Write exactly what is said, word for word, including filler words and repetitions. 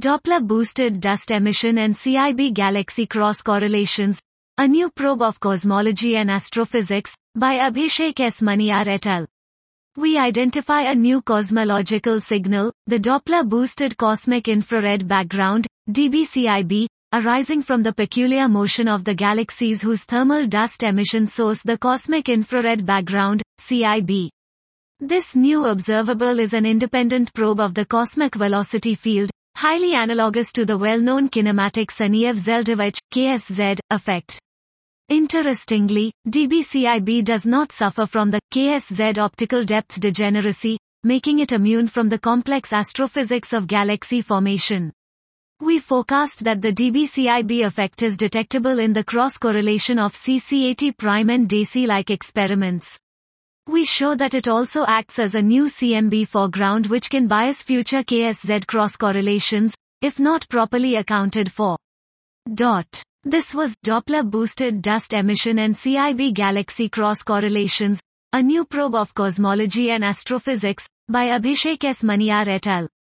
Doppler-boosted dust emission and C I B galaxy cross-correlations, a new probe of cosmology and astrophysics, by Abhishek S. Maniyar et al. We identify a new cosmological signal, the Doppler-boosted cosmic infrared background, D B C I B, arising from the peculiar motion of the galaxies whose thermal dust emission source the cosmic infrared background, C I B. This new observable is an independent probe of the cosmic velocity field, highly analogous to the well-known kinematic Saneev-Zeldovich, K S Z, effect. Interestingly, D B C I B does not suffer from the K S Z optical depth degeneracy, making it immune from the complex astrophysics of galaxy formation. We forecast that the D B C I B effect is detectable in the cross-correlation of C C A T prime and DAISY-like experiments. We show that it also acts as a new C M B foreground which can bias future K S Z cross-correlations, if not properly accounted for. Dot. This was Doppler-boosted dust emission and C I B galaxy cross-correlations, a new probe of cosmology and astrophysics, by Abhishek S. Maniyar et al.